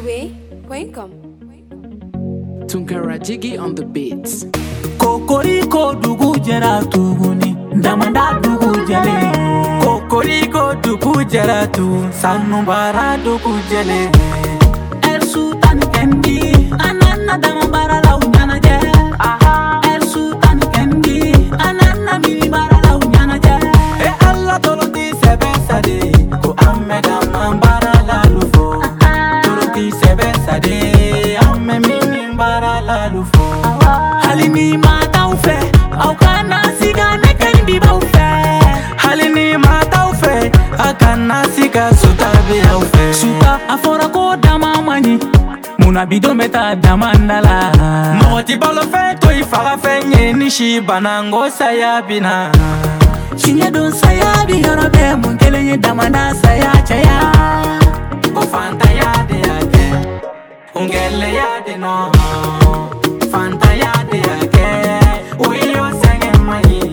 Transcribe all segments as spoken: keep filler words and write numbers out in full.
way point com. Tunkara Jiggy on the beats. Kokoriko dugu jara tuguni, damanda dugu jale. Kokoriko dugu jara tu, sanubara dugu jale. El Sultan Kendi, anana damabara la unyana je. El Sultan Kendi, anana milibara la unyana je. E Allah toloti sebe sade, ko amme damabara la lufo. Toloti sebe sade, amme milibara la lufo. Halini mata ufe, au kana siga nekendi ba ufe. Halini mata ufe, akana siga sutabi ufe. Suka afora ko dama mani, muna bido meta damandala. Moti balo fe to ifara fe nye nishi banango sayabina. Chinye don sayabi yorobe mungele nye damanda saya chaya. Fanta yade yake, ungele yade no. Fanta yade yake, uyo senge mani.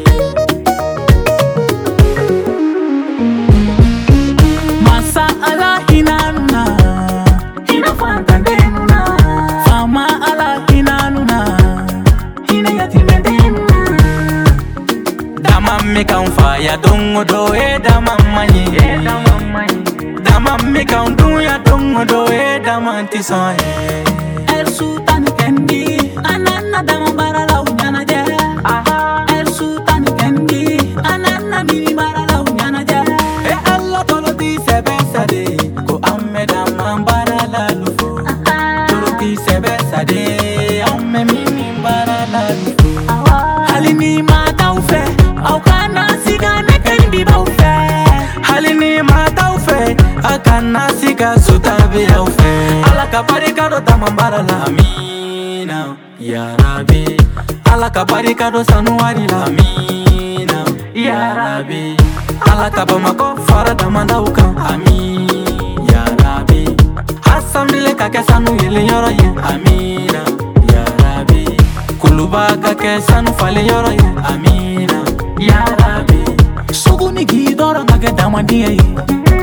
Masa ala hinanuna, hina fanta denuna. Fama ala hinanuna, hina yatime denuna. Dama meka unfa ya dongo do e dama mani. Dama meka undu ya dongo do e dama tisan e. El Sultan Kendi, anana damabara la unyana je. El Sultan Kendi, anana milibara la unyana je. E Allah toloti sebe sade, ko amme damabara la lufo. Toloti sebe sade, amme milibara la lufo. Halini mata ufe, au kana siga nekendi ba ufe. Halini mata ufe, akana siga sutabi ufe. Ala kabarika do damambara la amina, ya Rabbi. Ala kabarika do sanuari la amina, ya Rabbi. Ala kabamako fara damanda ukan, amin, ya Rabbi. Asambile kake sanu yele yoro ye, amina, ya Rabbi. Kuluba kake sanu fale yoro ye, amina, ya Rabbi. Suguni gidora ngake damandiye ye.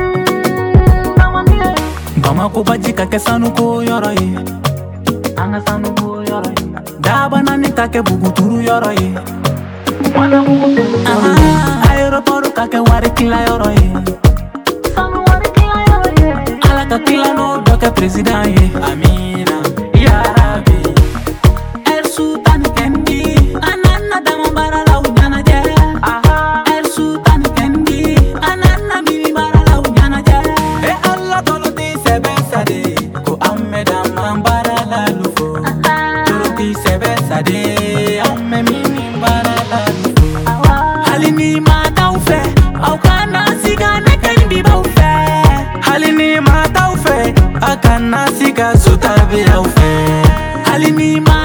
Bamako baji kake sanu ko yoro ye. Anga sanu ko yoro ye. Daba nani kake buguturu yoro ye. Wana buguturu yoro ye. Aeroporu kake wari kila yoro ye. Sanu wari kila yoro ye. Ala kakila no doke president ye. Amina, ya Rabbi. El Sultan Kendi, anana damabara la unyana je. El Sultan Kendi, anana milibara la unyana je. E Allah toloti sebe sade, ko amme damabara la lufo. Toloti sebe sade, amme milibara la lufo. Halini mata ufe, au kana siga nekendi ba ufe. Halini mata ufe, akana siga sutabi ufe. Halini mata